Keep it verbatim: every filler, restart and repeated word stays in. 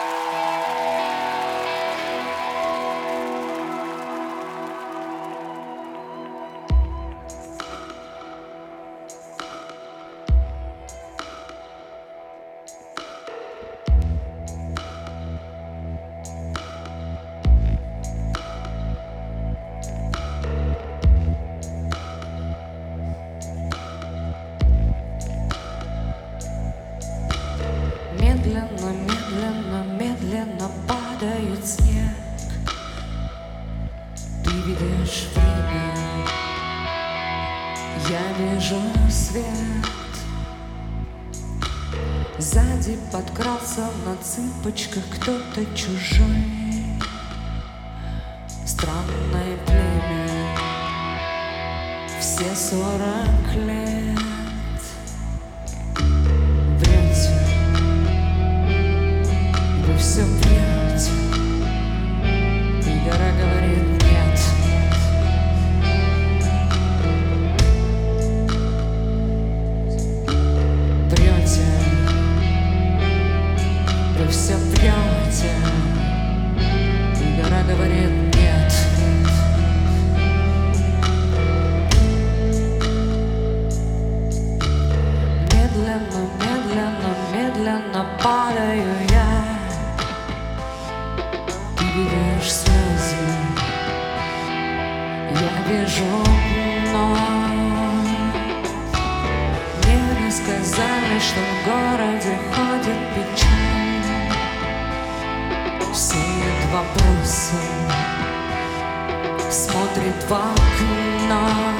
Медленно, медленно, медленно падает снег. Ты видишь время, я вижу свет. Сзади подкрался на цыпочках кто-то чужой. Странное племя, все сорок лет. Все врете, и гора говорит нет. Врете, вы все врете, и гора говорит нет. Медленно, медленно, медленно падаю я. Видишь слезы, я вижу дно. Мне рассказали, что в городе ходит печаль, сеет вопросы, смотрит в окно.